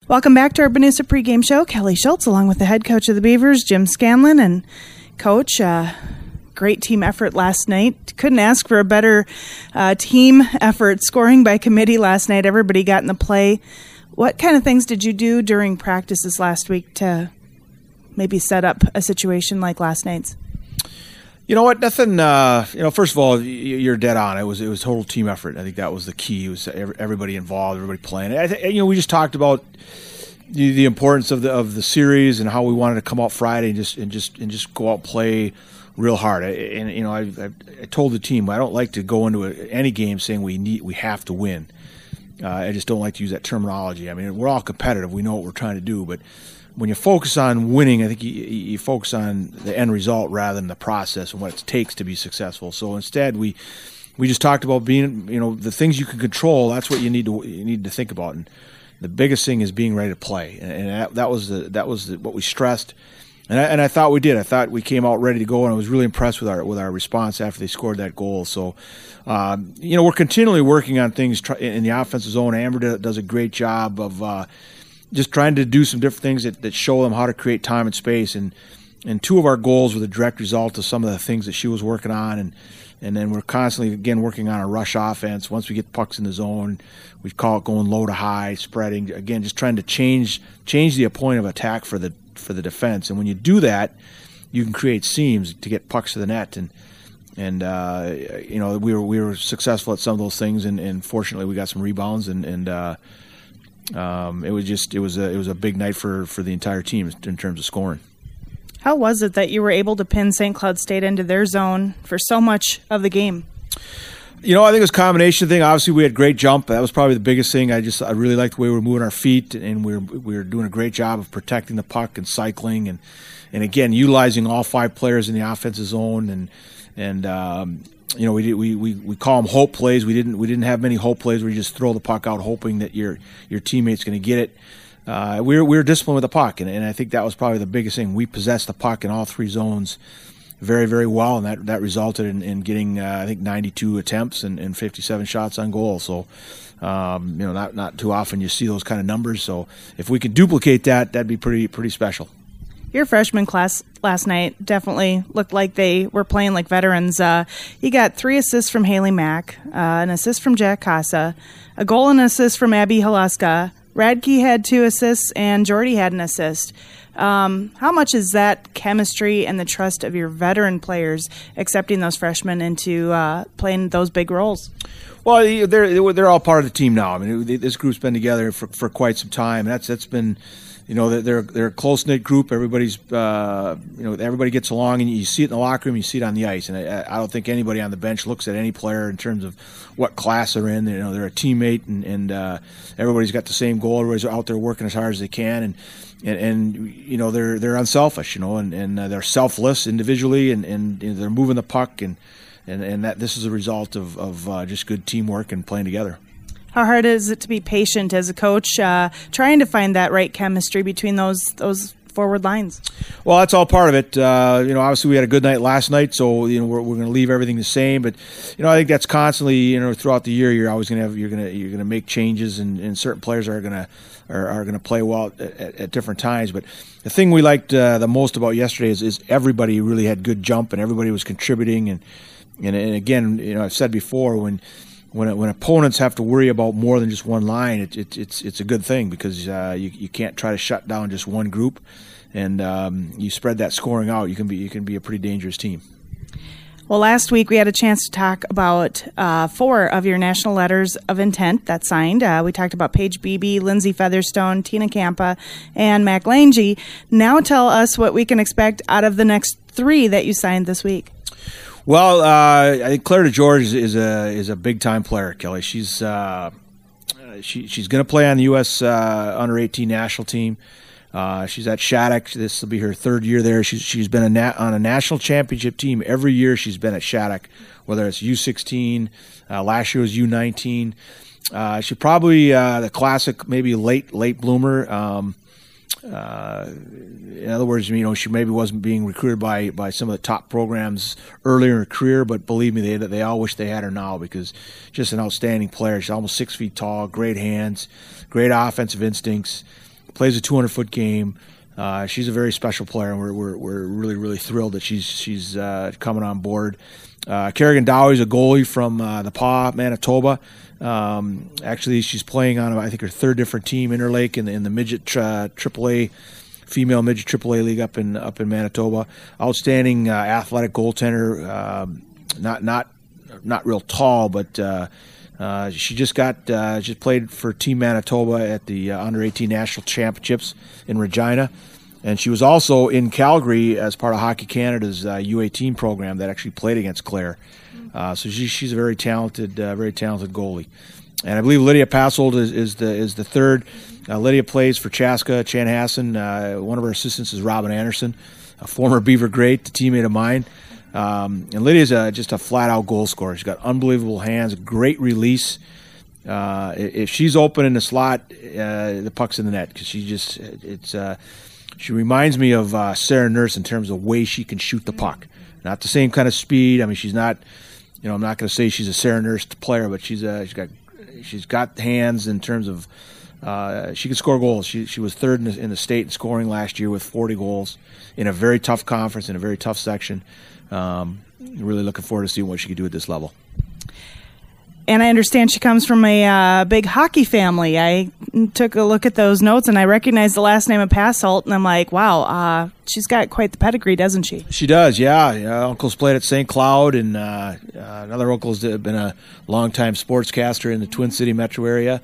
Welcome back to our Banusa pregame show. Kelly Schultz, along with the head coach of the Beavers, Jim Scanlon. And Coach, great team effort last night. Couldn't ask for a better team effort. Scoring by committee last night. Everybody got in the play. What kind of things did you do during practices last week to maybe set up a situation like last night's? You know what? Nothing. First of all, you're dead on. It was total team effort. I think that was the key. It was everybody involved, everybody playing. We just talked about the importance of the series and how we wanted to come out Friday and just go out and play real hard. I told the team I don't like to go into any game saying we have to win. I just don't like to use that terminology. I mean, we're all competitive. We know what we're trying to do, but when you focus on winning, I think you focus on the end result rather than the process and what it takes to be successful. So instead, we just talked about being, the things you can control. That's what you need to think about. And the biggest thing is being ready to play. And that was what we stressed. And I thought we did. I thought we came out ready to go, and I was really impressed with our response after they scored that goal. So, we're continually working on things in the offensive zone. Amber does a great job of just trying to do some different things that show them how to create time and space. And two of our goals were the direct result of some of the things that she was working on. And then we're constantly, again, working on a rush offense. Once we get pucks in the zone, we call it going low to high, spreading. Again, just trying to change the point of attack for the defense. And when you do that, you can create seams to get pucks to the net. And we were successful at some of those things. And fortunately, we got some rebounds. It was a big night for the entire team in terms of scoring. How was it that you were able to pin St. Cloud State into their zone for so much of the game? I think it was a combination thing. Obviously, we had great jump. That was probably the biggest thing. I really liked the way we were moving our feet, and we were doing a great job of protecting the puck and cycling, and again utilizing all five players in the offensive zone. We call them hope plays. We didn't have many hope plays where you just throw the puck out hoping that your teammate's going to get it. We were disciplined with the puck, and I think that was probably the biggest thing. We possessed the puck in all three zones very, very well, and that resulted in getting I think 92 attempts and 57 shots on goal. So not too often you see those kind of numbers. So if we could duplicate that, that'd be pretty special. Your freshman class last night definitely looked like they were playing like veterans. You got 3 assists from Haley Mack, an assist from Jack Casa, a goal and assist from Abby Halaska. Radke had 2 assists, and Jordy had an assist. How much is that chemistry and the trust of your veteran players accepting those freshmen into playing those big roles? Well, they're all part of the team now. I mean, this group's been together for quite some time. That's been. They're a close-knit group. Everybody's, everybody gets along, and you see it in the locker room, you see it on the ice. And I don't think anybody on the bench looks at any player in terms of what class they're in. They're a teammate, and everybody's got the same goal. Everybody's out there working as hard as they can, and they're unselfish, and they're selfless individually, and they're moving the puck, and that this is a result of just good teamwork and playing together. How hard is it to be patient as a coach, trying to find that right chemistry between those forward lines? Well, that's all part of it. Obviously we had a good night last night, so we're going to leave everything the same. But I think that's constantly throughout the year you're always going to you're going to make changes, and certain players are going to play well at different times. But the thing we liked the most about yesterday is everybody really had good jump, and everybody was contributing. And again, I've said before when opponents have to worry about more than just one line, it's a good thing, because you can't try to shut down just one group, and you spread that scoring out. You can be a pretty dangerous team. Well, last week we had a chance to talk about 4 of your national letters of intent that signed. We talked about Paige Beebe, Lindsay Featherstone, Tina Campa, and Mac Lange. Now tell us what we can expect out of the next 3 that you signed this week. Well, I think Claire DeGeorge is a big time player, Kelly. She's going to play on the U.S. under 18 national team. She's at Shattuck. This will be her 3rd year there. She's been on a national championship team every year. She's been at Shattuck, whether it's U16, last year was U19. She's probably the classic, maybe late bloomer. In other words, she maybe wasn't being recruited by some of the top programs earlier in her career, but believe me, they all wish they had her now, because just an outstanding player. She's almost 6 feet tall, great hands, great offensive instincts, plays a 200-foot game. She's a very special player, and we're really, really thrilled that she's coming on board. Kerrigan Dowie is a goalie from the PAW, Manitoba. Actually, she's playing on, I think, her third different team, Interlake, in the midget AAA, female midget AAA league up in Manitoba. Outstanding athletic goaltender. Not real tall, but she just played for Team Manitoba at the Under 18 National Championships in Regina. And she was also in Calgary as part of Hockey Canada's U18 program that actually played against Clare. So she's a very talented goalie. And I believe Lydia Passold is the third. Lydia plays for Chaska Chanhassen. One of her assistants is Robin Anderson, a former Beaver great, a teammate of mine. And Lydia's just a flat-out goal scorer. She's got unbelievable hands, great release. If she's open in the slot, the puck's in the net because she reminds me of Sarah Nurse in terms of way she can shoot the puck. Not the same kind of speed. I mean, she's not. I'm not going to say she's a Sarah Nurse player, but she's got hands in terms of she can score goals. She was third in the state in scoring last year with 40 goals in a very tough conference in a very tough section. Really looking forward to seeing what she can do at this level. And I understand she comes from a big hockey family. I took a look at those notes, and I recognized the last name of Passolt, and I'm like, wow, she's got quite the pedigree, doesn't she? She does, yeah. Uncle's played at St. Cloud, and another uncle's been a longtime sportscaster in the Twin City metro area.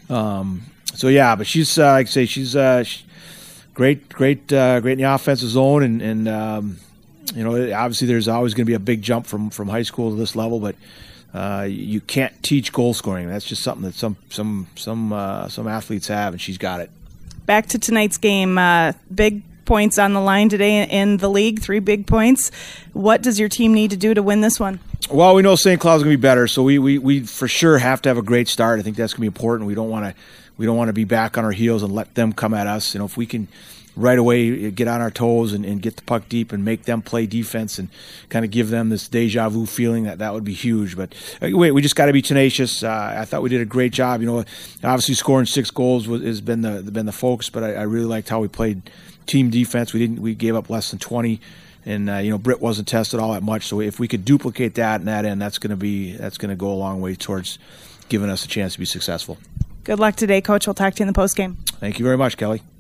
So, yeah, but she's, like I say, she's great in the offensive zone, and obviously there's always going to be a big jump from high school to this level, but you can't teach goal scoring. That's just something that some athletes have, and she's got it. Back to tonight's game. Big points on the line today in the league. 3 big points. What does your team need to do to win this one? Well, we know St. Cloud's going to be better, so we for sure have to have a great start. I think that's going to be important. We don't want to be back on our heels and let them come at us. If we can right away get on our toes and get the puck deep and make them play defense and kind of give them this deja vu feeling, that would be huge. But we just got to be tenacious. I thought we did a great job. Obviously scoring 6 goals has been the focus, but I really liked how we played team defense. We gave up less than 20, and Britt wasn't tested all that much. So if we could duplicate that in that end, that's going to go a long way towards giving us a chance to be successful. Good luck today, Coach. We'll talk to you in the postgame. Thank you very much, Kelly.